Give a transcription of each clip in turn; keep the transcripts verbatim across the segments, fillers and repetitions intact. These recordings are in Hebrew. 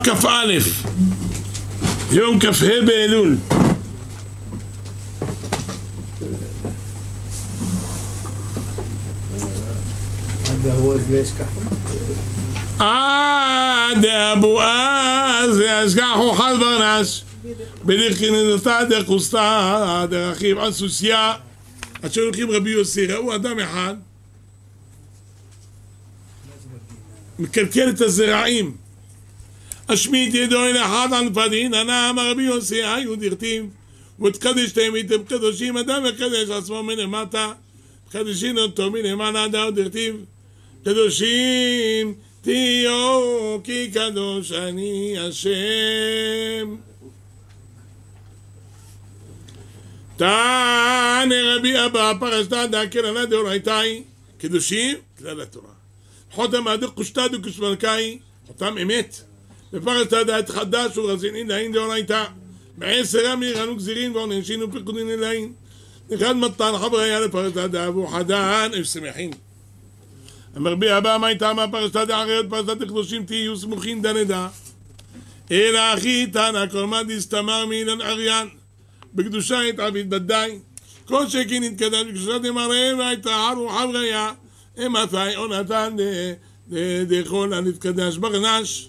כ"א, יום כ"ה באלול. עד אבואז ישכחו חד ברנש בדרכיננותה דרכוסתה דרכיב על סוסיה. עד שהולכים רבי יוסי, ראו אדם אחד מקלקל את הזרעים, השמיט ידו אל אחד על פדין, ענה אמר רבי יוסי, היו דרתים ותקדש תמיתם קדושים, אדם מקדש עצמו מלמטה, קדשים אותו מלמעלה, דאו דרתים קדושים תהיו כי קדוש אני השם. תענה רבי אבא פרשתא דקללה דאורייתאי, קדושים כלל התורה, חותם הדק קושתא דקושמלקאי, חותם אמת, בפרשתא דעת חדש ורזינין להין דאורייתא, בעשר אמירנו גזירין ועונשין ופקודין להין, אחד מתן חבריה לפרשתא דאבו חדן ושמחין. אמר בי אבא מה הייתה מה פרשתא דאחרת פרשתא דקדושים תהיו סמוכין דנדא, אלא אחי תנא כל מה דסתמר מאילן אריין, בקדושה התעביד בדי, כל שכן התקדש בקדושה דמראה והייתערו חבריה, אמתי או נתן דכל הנתקדש ברנש.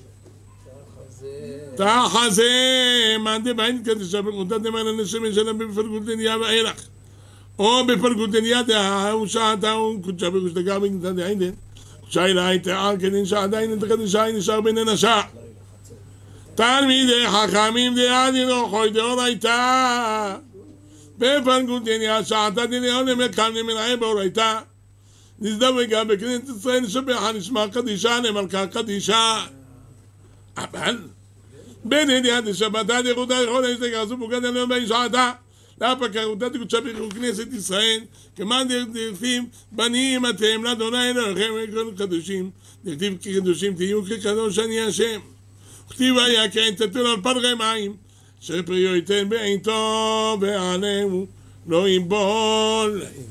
תחזה מאן דבעין התקדשה בקדושה דמראה נשמה שלה בפלגות דניה ואילך, או בפלגות דניה דהאו שעתהו קודשה בקדושה גם בקדושה דעינן, קודשה אלא הייתער כדין שעדיין התקדשה נשאר בין אנשה. תלמידי חכמים דעדינו חוי דאורייתא, בפלגות דניה שעתה דניה למקם למנהל באורייתא, נזדווגה בכנסת ישראל שבחה נשמע קדישה למלכה קדישה. אבל בין ידיעת שבתה דחותה לכל יש תגרסו פוגד עליון בין שעתה להפקרותה תקודשה בכנסת ישראל, כמאן דרתים בנים אתם לאדוני אלוהיכם קדושים, דרתים כקדושים תהיו כקדוש אני השם. וכתיב היה כן תתון על פלחי מים שפריו ייתן בעיתו ועליהם לא יבול.